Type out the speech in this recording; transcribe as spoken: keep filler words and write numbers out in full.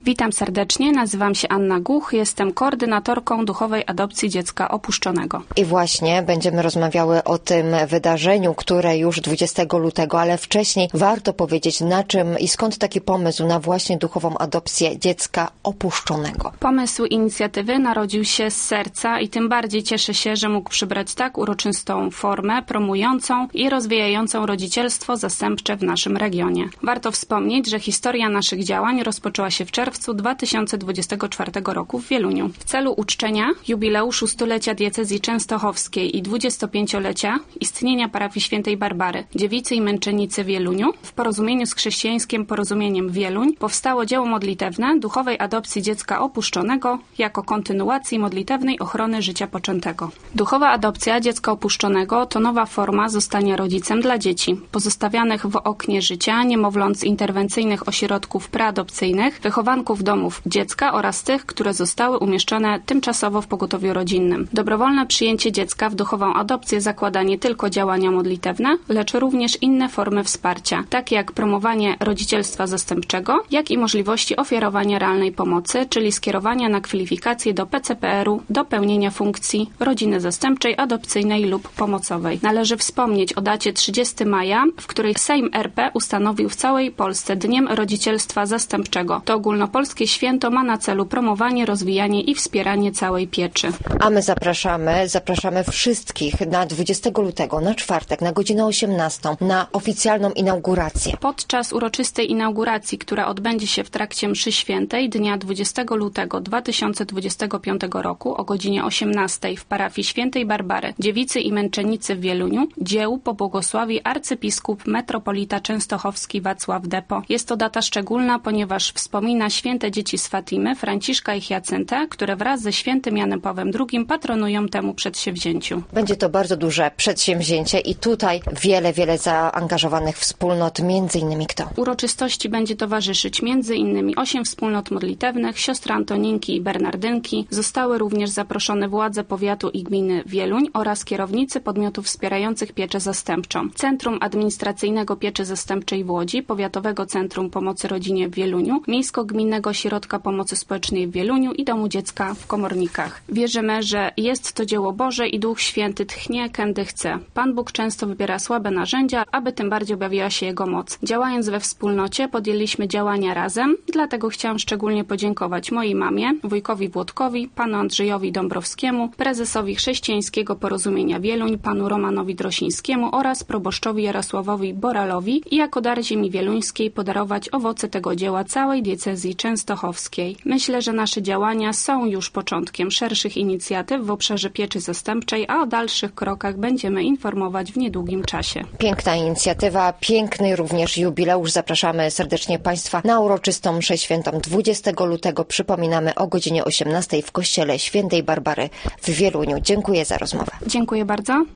Witam serdecznie, nazywam się Anna Guch, jestem koordynatorką duchowej adopcji dziecka opuszczonego. I właśnie będziemy rozmawiały o tym wydarzeniu, które już dwudziestego lutego, ale wcześniej warto powiedzieć, na czym i skąd taki pomysł na właśnie duchową adopcję dziecka opuszczonego. Pomysł inicjatywy narodził się z serca i tym bardziej cieszę się, że mógł przybrać tak uroczystą formę, promującą i rozwijającą rodzicielstwo zastępcze w naszym regionie. Warto wspomnieć, że historia naszych działań rozpoczęła się w czerwcu dwa tysiące dwudziestego czwartego roku w Wieluniu. W celu uczczenia jubileuszu stulecia diecezji częstochowskiej i dwudziestopięciolecia istnienia parafii Świętej Barbary, Dziewicy i Męczennicy w Wieluniu, w porozumieniu z chrześcijańskim Porozumieniem Wieluń powstało dzieło modlitewne duchowej adopcji dziecka opuszczonego jako kontynuacji modlitewnej ochrony życia poczętego. Duchowa adopcja dziecka opuszczonego to nowa forma zostania rodzicem dla dzieci pozostawianych w oknie życia, niemowląt z interwencyjnych ośrodków preadopcyjnych, wychowanków domów dziecka oraz tych, które zostały umieszczone tymczasowo w pogotowiu rodzinnym. Dobrowolne przyjęcie dziecka w duchową adopcję zakłada nie tylko działania modlitewne, lecz również inne formy wsparcia, takie jak promowanie rodzicielstwa zastępczego, jak i możliwości ofiarowania realnej pomocy, czyli skierowania na kwalifikacje do P C P R u do pełnienia funkcji rodziny zastępczej, adopcyjnej lub pomocowej. Należy wspomnieć o dacie trzydziestego maja, w której Sejm R P ustanowił w całej Polsce Dniem Rodzicielstwa Zastępczego. To ogólnopolskie święto ma na celu promowanie, rozwijanie i wspieranie całej pieczy. A my zapraszamy, zapraszamy wszystkich na dwudziestego lutego, na czwartek, na godzinę osiemnastą, na oficjalną inaugurację. Podczas uroczystej inauguracji, która odbędzie się w trakcie mszy świętej dnia dwudziestego lutego dwa tysiące dwudziestego piątego roku o godzinie osiemnastej w parafii Świętej Barbary, Dziewicy i Męczennicy w Wieluniu, dzieł pobłogosławi arcybiskup metropolita częstochowski Wacław Depo. Jest to data szczególna, ponieważ wspomina święte dzieci z Fatimy, Franciszka i Hiacyntę, które wraz ze świętym Janem Pawłem drugim patronują temu przedsięwzięciu. Będzie to bardzo duże przedsięwzięcie i tutaj wiele, wiele zaangażowanych wspólnot, między innymi kto? Uroczystości będzie towarzyszyć między innymi osiem wspólnot modlitewnych, siostry Antoninki i Bernardynki. Zostały również zaproszone władze powiatu i gminy Wieluń oraz kierownicy podmiotów wspierających pieczę zastępczą. Centrum Administracyjnego Pieczy Zastępczej w Łodzi, Powiatowego Centrum Pomocy Rodzinie w Wieluniu, Miejsko-Gminnego Ośrodka Pomocy Społecznej w Wieluniu i Domu Dziecka w Komornikach. Wierzymy, że jest to dzieło Boże i Duch Święty tchnie, kędy chce. Pan Bóg często wybiera słabe narzędzia, aby tym bardziej objawiła się Jego moc. Działając we wspólnocie, podjęliśmy działania razem, dlatego chciałam szczególnie podziękować mojej mamie, wujkowi Włodkowi, panu Andrzejowi Dąbrowskiemu, prezesowi Chrześcijańskiego Porozumienia Wieluń, panu Romanowi Drosińskiemu oraz proboszczowi Jarosławowi Boralowi i jako dar ziemi wieluńskiej podarować owoce tego dzieła całej diecezji częstochowskiej. Myślę, że nasze działania są już początkiem szerszych inicjatyw w obszarze pieczy zastępczej, a o dalszych krokach będziemy informować w niedługim czasie. Piękna inicjatywa, piękny również jubileusz. Zapraszamy serdecznie Państwa na uroczystą mszę świętą dwudziestego lutego. Przypominamy o godzinie osiemnastej w kościele Świętej Barbary w Wieluniu. Dziękuję za rozmowę. Dziękuję bardzo.